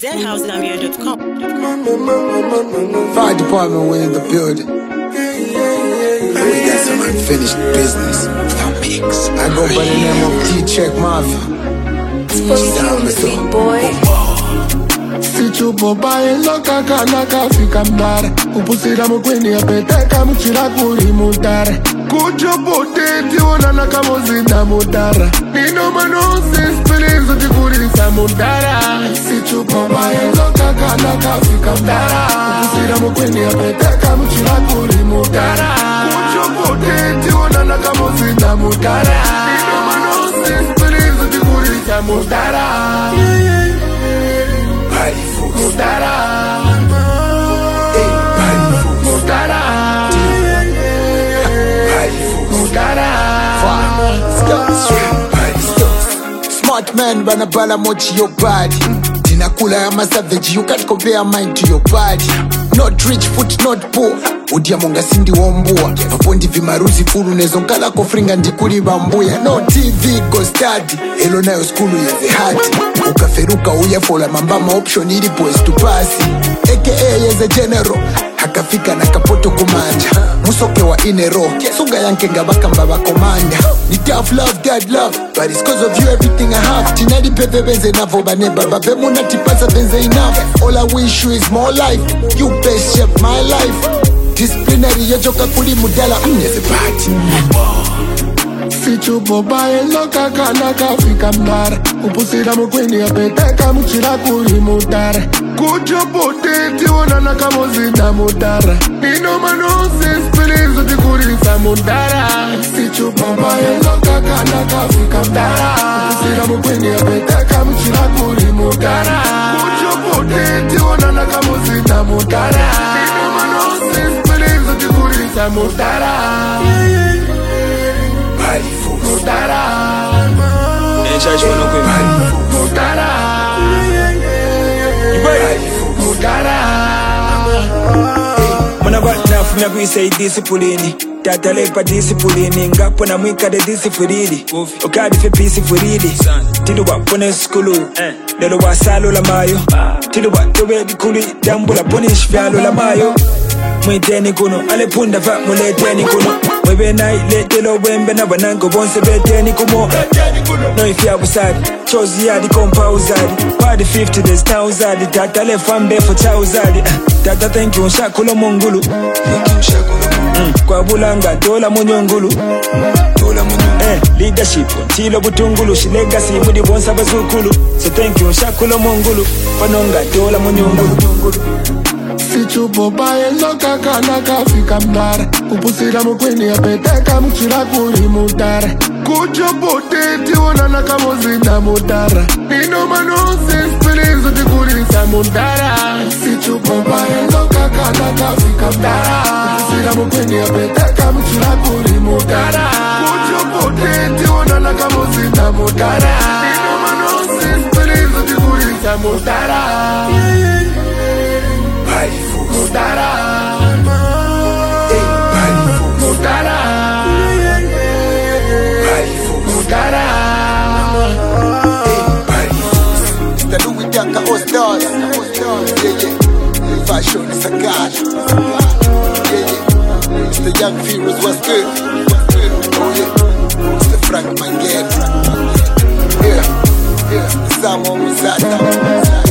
ZHouseZambia.com. Fire department went in the building. We got some unfinished business. The mix. I go by the name of D-Check Mafia. Boy. Sichupo bae loka kanaka fika mdara Upusira mkweni ya peteka mchira kuri mutara Kuchupo teti ona naka mozinda mutara Nino manosi spilizo tikurisa mutara Sichupo bae loka kanaka fika mdara Upusira mkweni ya peteka mchira kuri mutara Kuchupo teti ona naka mozinda mutara Nino manosi spilizo tikurisa mutara Mutara, Mutara, Mutara. Smart man run a bala mochi your body. Tinakula I'm a savage, you can't compare mine to your body. Not rich, foot not poor. Udia monga sindi wombua Vapondi vimaruzi furu nezonkala kofringa ndikuri bambuya. No TV go study Elo nayo skulu ya zehati Ukaferuka uya fola mambama option ili boys to pasi AKA as a general Hakafika na kapoto kumanja Musoke wa inero Sunga yanke ngabaka mbaba komanda. Ni tough love, dead love But it's cause of you everything I have. Tinadi pepe benze navo baneba Babe muna tipasa benze enough. All I wish you is more life. You best shape my life. Disciplinary yojoka kuli mudala mnyeze party. Sichupo bae loka kanaka fika mdara Upusira mkweni ya peteka mchira kuri mutara Kuchupo teti ona naka mozinda mutara Nino manosi spilizo tikurisa mutara Sichupo bae loka kanaka fika mdara Upusira mkweni ya peteka mchira kuri mutara Kuchupo teti ona naka mozinda mutara Nino manosi spilizo tikurisa mutara Mutara, Mutara, Mutara. Mwana banafu na kuisei disipulini Tata lepa disipulini Ngapo na mwika de disipulini Okadi fe disipulini Tilu wapone skulu Lelo wa salo la mayo Tilu watowe dikuli Dambu la ponish vyalo la mayo Mwiteni kuno Alepunda fa muleteni kuno Mwebe na iletelo wembe na banango bonse beteni kumo No ifya busadi Chozi yadi kompa uzadi Party 50 days town uzadi Tata le fambe for cha uzadi Tata thank you nshakulo mungulu Kwa bulanga dola munyongulu Leadership Tilo butungulu She legacy mudi bonsa bazukulu So thank you nshakulo mungulu Panonga dola munyongulu Sichupo bae loka kanaka fika mdara Upusira mkweni ya peteka mchira kuri mutara Kuchupo teti ona naka mozinda mutara Nino manosi spilizo tikurisa mutara Sichupo bae loka kanaka fika mdara Upusira mkweni ya peteka mchira kuri mutara Kuchupo teti ona naka mozinda mutara Nino manosi spilizo tikurisa mutara Mutara, Mutara, Mutara. The Louis Daka All-Stars. Yeah. Fashion is a god. Yeah. It's the young Feroz, what's good? Oh yeah. It's the Frank Mangel. Yeah. Samo Muzata.